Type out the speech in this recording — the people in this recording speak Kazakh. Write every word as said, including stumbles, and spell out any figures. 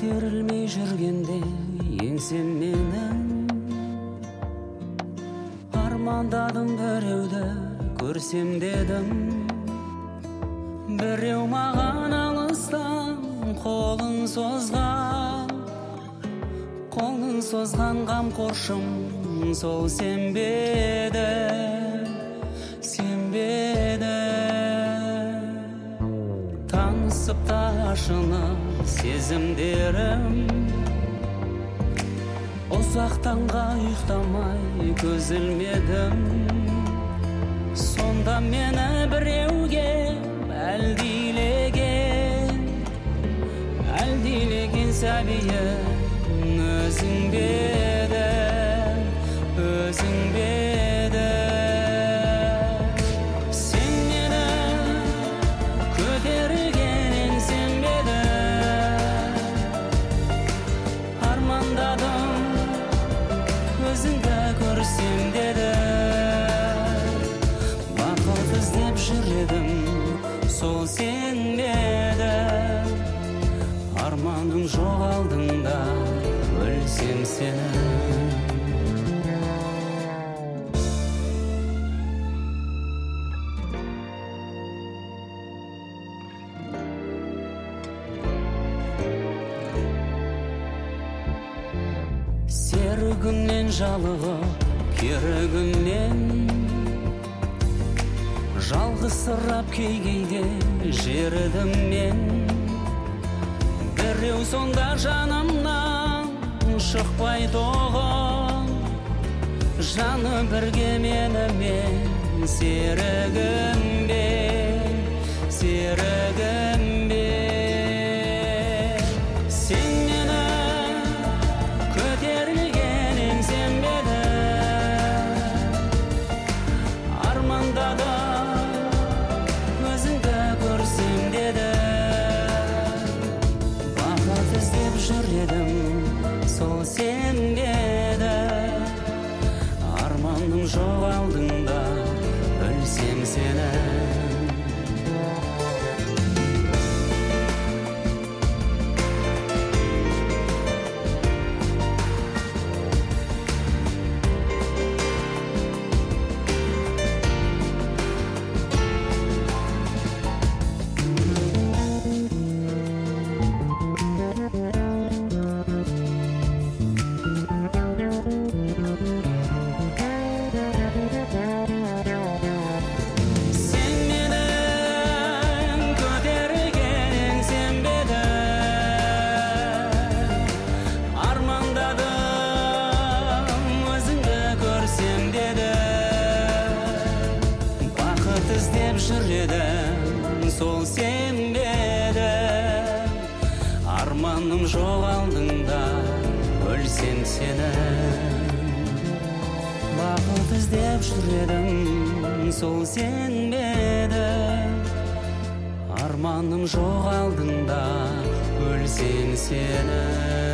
көтерілмей жүргенде еңсем менің, армандадым біреуді көрсем дедім. Біреу маған алыстан қолын созған, қолын созған қамқоршым сол сенбеді, сенбеді. Танысып та ашынып сезімдерім, ұзақтанға ұйықтамай көз ілмедім. Сонда мені біреуге әлдилеген, әлдилеген сәбиім өзің беді, өзің беді. Сен мені көтерген еңсем беді, армандадым өзіңді көрсем деді. Бақыт іздеп жүр едім, сол сен беді. Арманым жоқ алдыңда, өлсем сені. Серігімнен жалығып, керігімнен жалғызсырап кей-кейде жерідім мен. Біреу сонда жанымнан шықпай тоғын, жаны бірге менімен серігім бе, серігім бе. Сен мені көтерілген еңсем беді, армандадым өзіңді көрсем деді. Бақыт іздеп жүр едім, сол сен беді. Арманым жоқ алдыңда, өлсем сені. Іздеп жүр едім, сол сен беді. Арманым жоқ алдыңда, өлсем сені. Бақыт іздеп жүр едім, сол сен беді. Арманым жоқ алдыңда, өлсем сені.